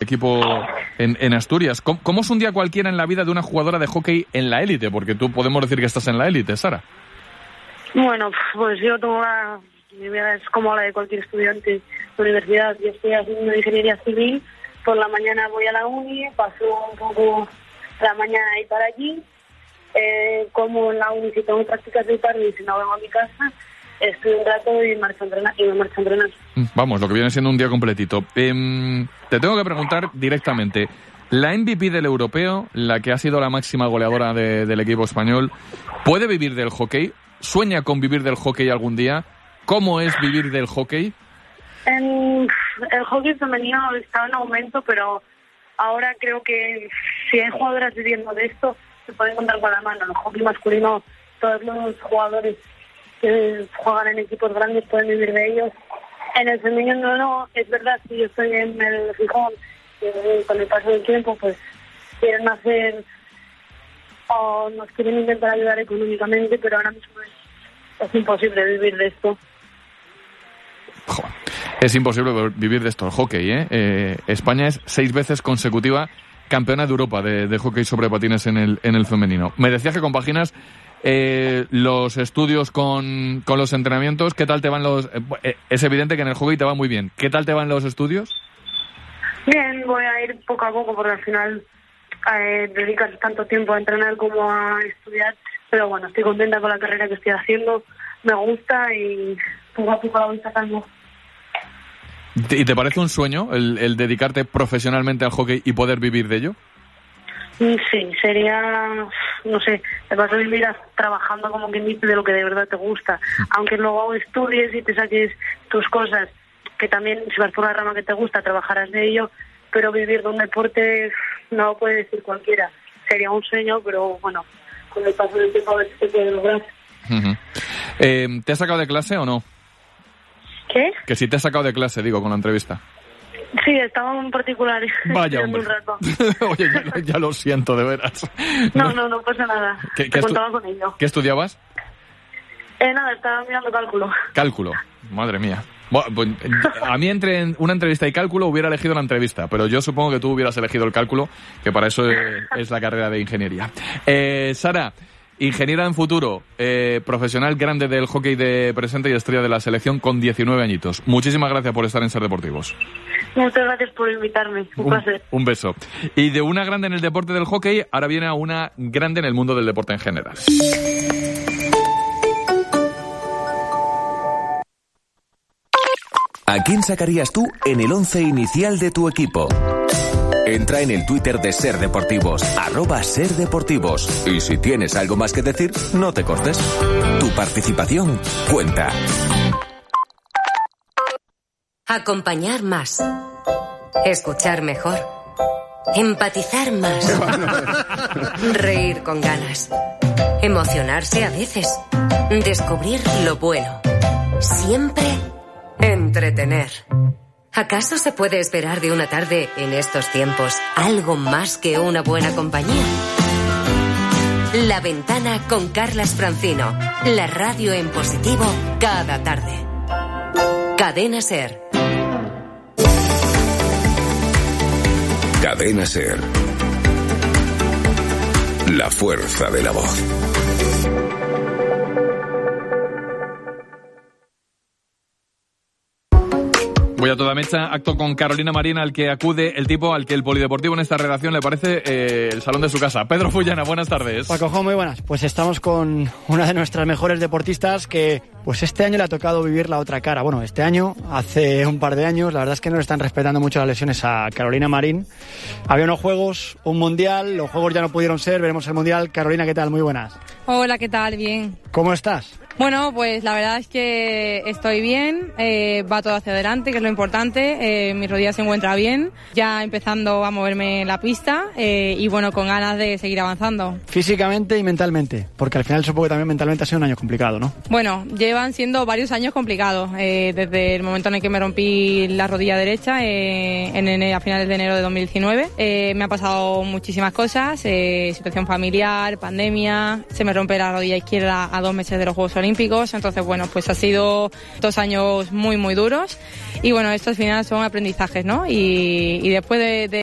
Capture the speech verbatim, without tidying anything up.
equipo en, en Asturias. ¿Cómo, ¿Cómo es un día cualquiera en la vida de una jugadora de hockey en la élite? Porque tú podemos decir que estás en la élite, Sara. Bueno, pues yo tengo una... Mi vida es como la de cualquier estudiante de universidad. Yo estoy haciendo ingeniería civil. Por la mañana voy a la uni, paso un poco la mañana ahí para allí. Eh, como en la uni, si tengo prácticas de tarde y si no vengo a mi casa, estoy un rato y, marcho a entrenar, y me marcho a entrenar. Vamos, lo que viene siendo un día completito. Eh, te tengo que preguntar directamente, la M V P del europeo, la que ha sido la máxima goleadora de, del equipo español, ¿puede vivir del hockey? ¿Sueña con vivir del hockey algún día? ¿Cómo es vivir del hockey? En, el hockey femenino está en aumento, pero ahora creo que si hay jugadoras viviendo de esto, se pueden contar con la mano. En el hockey masculino, todos los jugadores que juegan en equipos grandes pueden vivir de ellos. En el femenino no, no, es verdad, si yo estoy en el Gijón, que con el paso del tiempo, pues quieren hacer o nos quieren intentar ayudar económicamente, pero ahora mismo es, es imposible vivir de esto. Joder, es imposible vivir de esto, el hockey, ¿eh? Eh, España es seis veces consecutiva campeona de Europa de, de hockey sobre patines en el, en el femenino. Me decías que compaginas eh, los estudios con, con los entrenamientos. ¿Qué tal te van los...? Eh, es evidente que en el hockey te va muy bien. ¿Qué tal te van los estudios? Bien, voy a ir poco a poco porque al final eh, dedicas tanto tiempo a entrenar como a estudiar. Pero bueno, estoy contenta con la carrera que estoy haciendo. Me gusta y poco a poco la voy sacando. ¿Y te parece un sueño el, el dedicarte profesionalmente al hockey y poder vivir de ello? Sí, sería, no sé, te vas a vivir trabajando como quien dice de lo que de verdad te gusta. Aunque luego estudies y te saques tus cosas, que también si vas por la rama que te gusta, trabajarás de ello, pero vivir de un deporte no lo puede decir cualquiera. Sería un sueño, pero bueno, con el paso del tiempo a ver si se puede lograr. Uh-huh. Eh, ¿Te has sacado de clase o no? ¿Qué? Que si te has sacado de clase, digo, con la entrevista. Sí, estaba en particular. Vaya, hombre. Un rato. Oye, ya, ya lo siento, de veras. No, no, no pasa nada. ¿Qué, qué, estu- contaba estu- con ello. ¿Qué estudiabas? Eh, nada, estaba mirando cálculo. Cálculo, madre mía. Bueno, pues, a mí entre una entrevista y cálculo hubiera elegido la entrevista, pero yo supongo que tú hubieras elegido el cálculo, que para eso es, es la carrera de ingeniería. Eh, Sara, ingeniera en futuro, eh, profesional grande del hockey de presente y estrella de la selección con diecinueve añitos. Muchísimas gracias por estar en Ser Deportivos. Muchas gracias por invitarme, un, un placer. Un beso. Y de una grande en el deporte del hockey, ahora viene a una grande en el mundo del deporte en general. ¿A quién sacarías tú en el once inicial de tu equipo? Entra en el Twitter de Ser Deportivos, arroba Ser Deportivos. Y si tienes algo más que decir, no te cortes. Tu participación cuenta. Acompañar más. Escuchar mejor. Empatizar más. Reír con ganas. Emocionarse a veces. Descubrir lo bueno. Siempre entretener. ¿Acaso se puede esperar de una tarde en estos tiempos algo más que una buena compañía? La Ventana con Carlas Francino. La radio en positivo cada tarde. Cadena Ser. Cadena Ser. La fuerza de la voz. Voy a toda mecha, acto con Carolina Marín, al que acude el tipo al que el polideportivo en esta redacción le parece eh, el salón de su casa. Pedro Fullana, buenas tardes. Paco Jo, muy buenas. Pues estamos con una de nuestras mejores deportistas que pues este año le ha tocado vivir la otra cara. Bueno, este año, hace un par de años, la verdad es que no le están respetando mucho las lesiones a Carolina Marín. Había unos juegos, un mundial, los juegos ya no pudieron ser, veremos el mundial. Carolina, ¿qué tal? Muy buenas. Hola, ¿qué tal? Bien. ¿Cómo estás? Bueno, pues la verdad es que estoy bien, eh, va todo hacia adelante, que es lo importante, eh, mi rodilla se encuentra bien, ya empezando a moverme en la pista eh, y bueno, con ganas de seguir avanzando. Físicamente y mentalmente, porque al final supongo que también mentalmente ha sido un año complicado, ¿no? Bueno, llevan siendo varios años complicados, eh, desde el momento en el que me rompí la rodilla derecha, eh, en enero, a finales de enero de dos mil diecinueve, eh, me ha pasado muchísimas cosas, eh, situación familiar, pandemia, se me rompe la rodilla izquierda a dos meses de los Juegos Olímpicos, entonces bueno, pues ha sido dos años muy muy duros y bueno, estos al final son aprendizajes, ¿no? Y, y después de, de